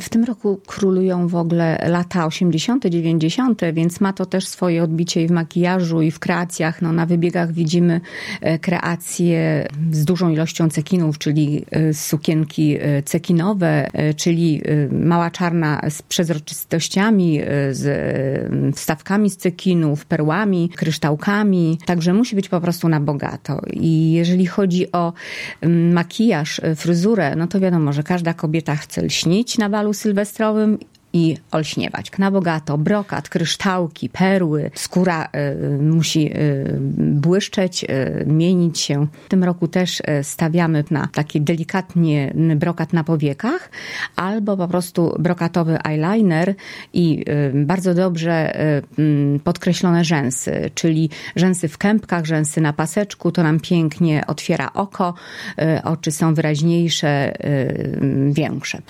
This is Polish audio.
tym roku królują w ogóle lata 80., 90., więc ma to też swoje odbicie i w makijażu, i w kreacjach. Na wybiegach widzimy kreacje z dużą ilością cekinów, czyli sukienki cekinowe, czyli mała czarna z przezroczystościami, z wstawkami z cekinów, perłami, kryształkami. Także musi być po prostu na bogato. I jeżeli chodzi o makijaż, fryzurę, no to wiadomo, że każda kobieta chce lśnić na balu sylwestrowym i olśniewać. Na bogato, brokat, kryształki, perły, skóra musi błyszczeć, mienić się. W tym roku też stawiamy na taki delikatnie brokat na powiekach, albo po prostu brokatowy eyeliner i bardzo dobrze podkreślone rzęsy, czyli rzęsy w kępkach, rzęsy na paseczku, to nam pięknie otwiera oko, oczy są wyraźniejsze, większe.